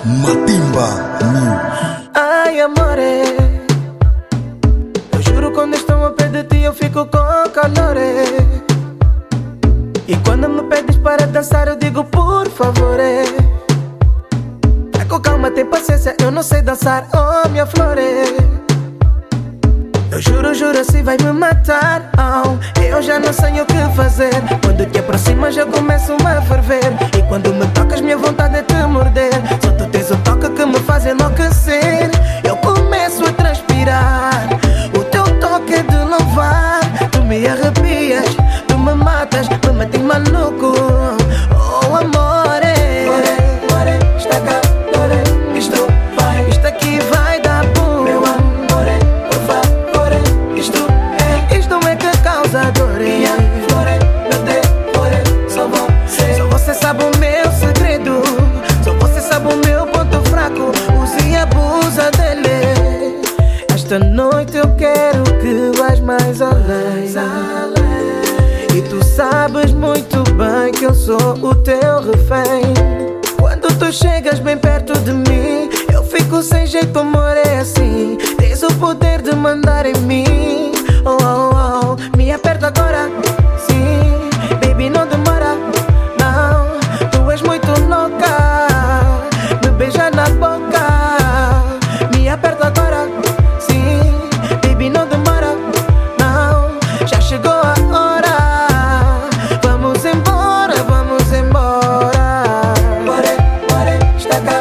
Matimba News. Ai, amore, eu juro quando estou ao pé de ti eu fico com calor. E quando me pedes para dançar eu digo por favor. Vai com calma, tem paciência, eu não sei dançar, oh minha flor. Eu juro, juro, assim vai me matar, oh, eu já não sei o que fazer. Quando te aproximas eu começo a ferver. E quando me tocas minha vontade é te morder. Só tu tens o toque que me faz enlouquecer. Eu começo a transpirar, o teu toque é de louvar. Tu me arrepias, tu me matas, me metes maluco, oh amore. Está cá, isto aqui vai dar boom. Meu amore, por favor, isto é que causa dor. Só você sabe o meu segredo, só você sabe o meu ponto fraco. Use e abusa dele. Esta noite eu quero que vais mais além. E tu sabes muito bem que eu sou o teu refém. Quando tu chegas bem perto de mim eu fico sem jeito, amor, é assim. Tens o poder de mandar em mim, oh, oh, oh. Me aperta agora, sim, baby, não demora, não. Tu és muito louca, me beija na boca. Me aperta agora, sim, baby, não demora, não. Já chegou a hora, vamos embora, vamos embora. Está cá,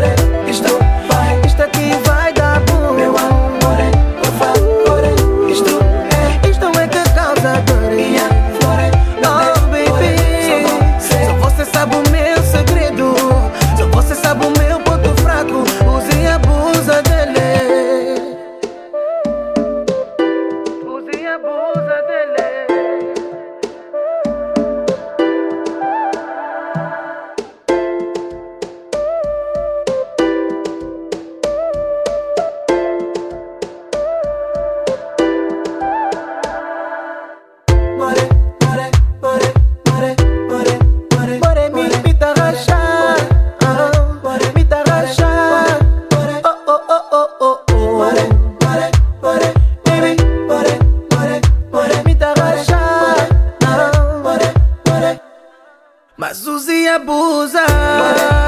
isto aqui vai dar boom. Meu amor, por favor, isto é que causa dor. Oh baby, só você sabe o meu segredo, só você sabe o meu ponto fraco. Use e abusa dele, use e abusa dele. Me tá rachar, me tá rachar, oh, oh, oh, oh, oh, oh. Baby, me tá rachar, mas use e abusa.